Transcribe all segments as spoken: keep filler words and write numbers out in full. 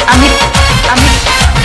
अमित अमित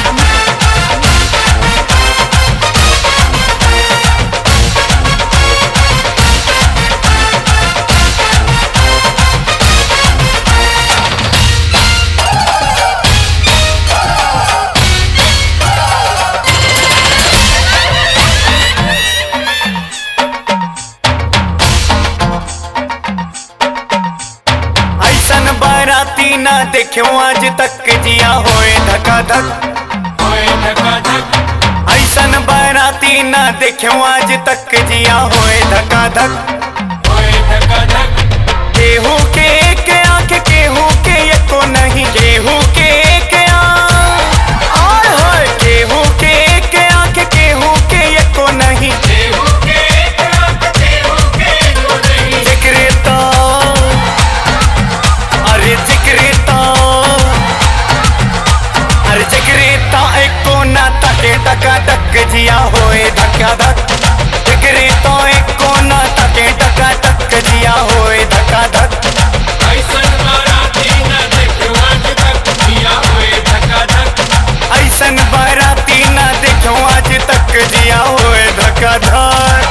बाराती ना देखो आज तक जिया होए धका धक होए धका धक। ऐसन बाराती ना देखो आज तक जिया होए धका धक होए धका धक। केहू के एक आंख केहू के एको नहीं केहू के एक आंख और होए केहू के एक आंख केहू के एको नहीं केहू के एक आंख केहू के एको नहीं। जिक्रे तो अरे जिक्रे तो अरे जिक्रे तो एको ना ताके टका टक जिया होए धका धक जिक्रे तो एको ना ताके टका टक जिया होए धका धक ऐसन बाराती ना देखो आज तक जिया होए धका धक। ऐसन बाराती ना देखो आज तक जिया होए धका धक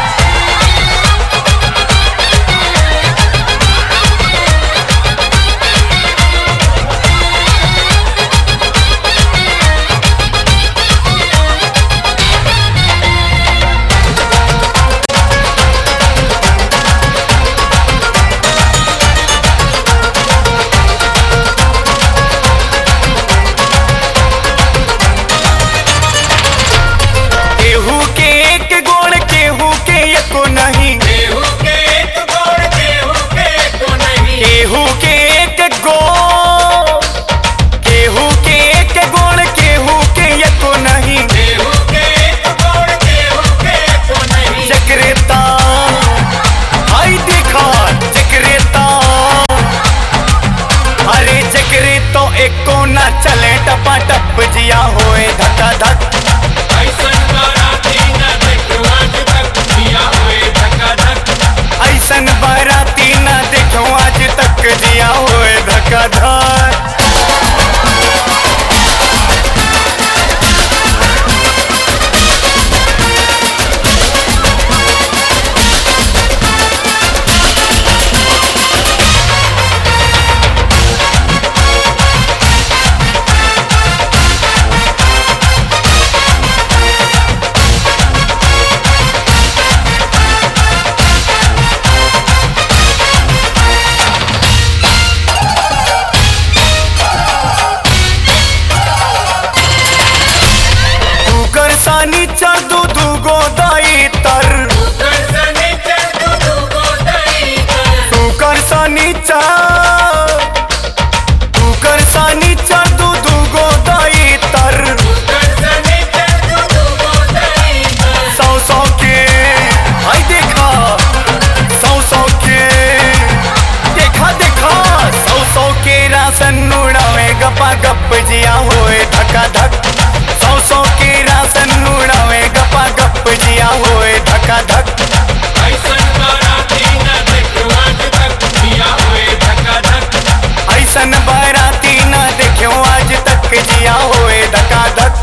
केहू के एक गोड़ केहू के एको नहीं केहू के एक गोड़ केहू के एको नहीं। केहू के एक गोड़ केहू के एक गोड़ केहू के एको नहीं केहू के एक गोड़ केहू के एको नहीं। जकरेता आई देखा जकरेता अरे जकरे तो एको ना चले टपा टप जिया होए धका धक ऐसन बाराती ना देखो आज तक जिया होए धका धक। ऐसन बाराती ना देखो आज तक जिया होए धका धक सानी चढ़ दू दूगो दाई तर ऊपर से नीचे दू दूगो दई कर। तूकर सानी चढ़ तूकर सानी चढ़ दू दूगो दाई तर ऊपर से नीचे दू दूगो दई कर। सौ सौ के आई देखा सौ सौ के देखा देखा सौ सौ के राशन उड़ावे गपा गप जिया होए धका धक सौ सौ के राशन उड़ावे गपा गप जिया होए धका धक ऐसन बाराती ना देखो आज तक जिया होए धका धक। ऐसन बाराती ना देखो आज तक जिया होए धका धक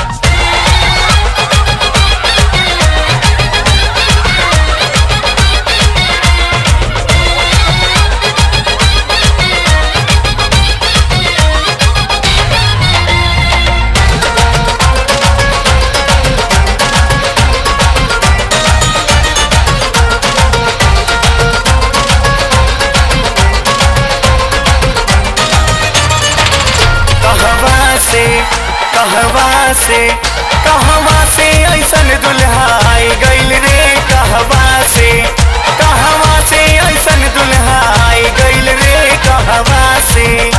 कहवा से कहवा से कहवा से ऐसन दुल्हा आई गइल रे कहवा से कहवा से ऐसन दुल्हा आई गइल रे कहवा से